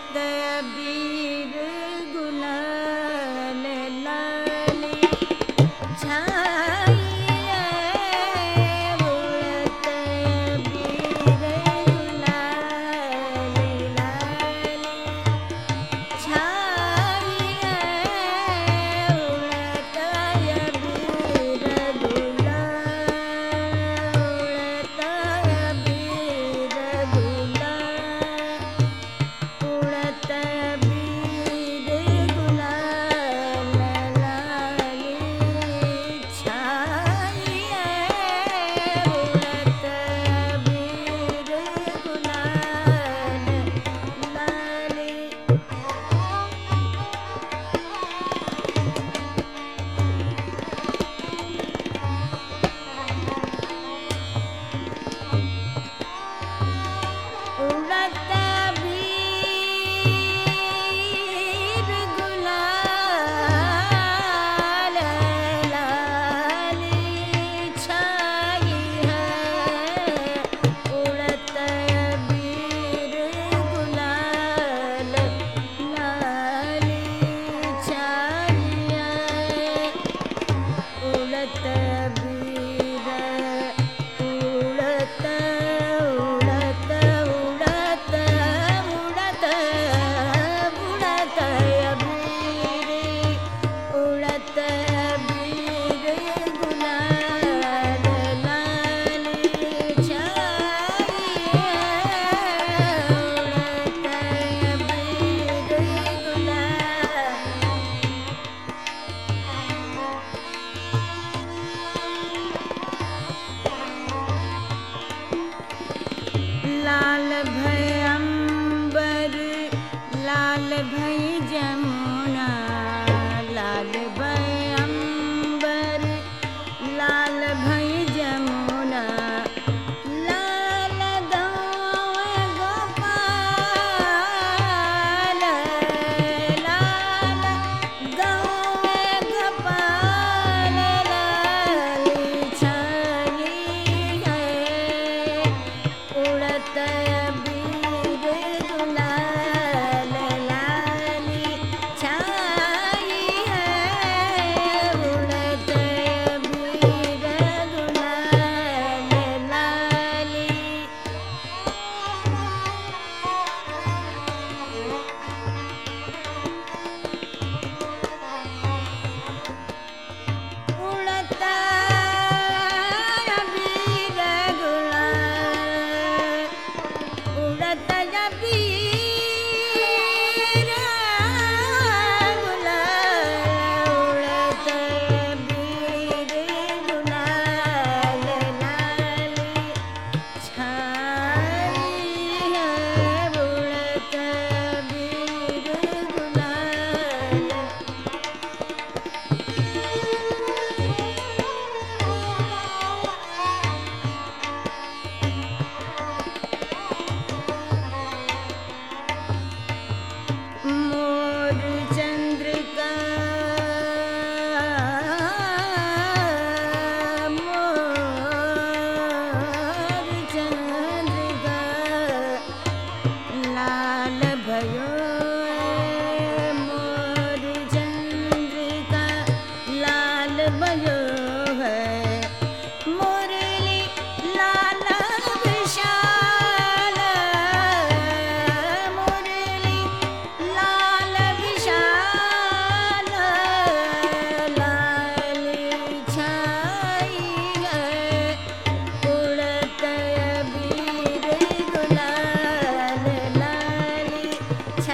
अबीर गुलाल लाली छाई है उड़त अबीर गुलाल लाली छाई है उड़त अबीर गुलाल उड़त अबीर गुलाल उड़त अबीर गुलाल लाली छाई है उड़त अबीर गुलाल लाली उड़त अबीर गुलाल लाली छाई है उड़त अबीर गुलाल लाली छाई है उड़त अबीर उड़त उड़त उड़त उड़त उड़त अबीर उड़त अबीर गुलाल लाली छाई है उड़त अबीर गुलाल लाल भय अंबर लाल भय जमुना लाल भय अंबर लाल भय जमुना लाल गाँव गोपाल लाल गाँव गोपाल लाली छाई है उड़त अबीर गुलाल लाली छाई है उड़त अबीर गुलाल लाली उड़त अबीर गुलाल उड़त अबीर गुलाल उड़त अबीर गुलाल लाली छाई है उड़त अबीर गुलाल मोर चंद्रिका मोर चंद्रिका लाल भयो मोर चंद्रिका लाल भयो है मुरली लाल विशाल मुरली लाल विशाल लाली छाई है उड़त अबीर गुलाल लाली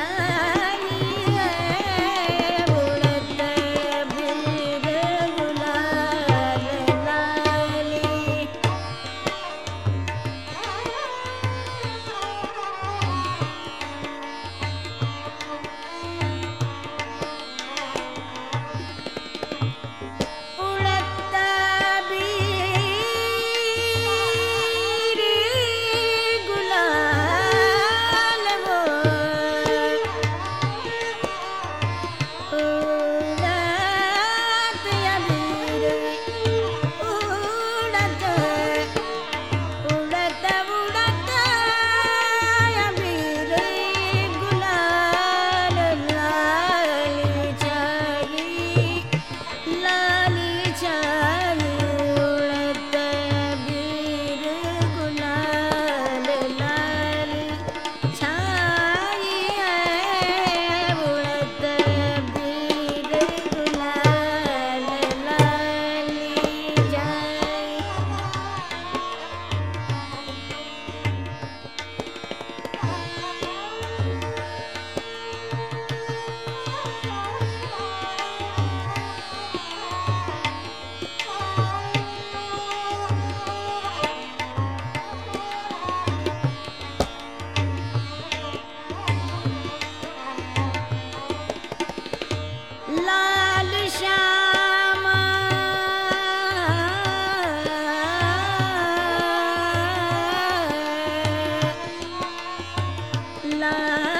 लाल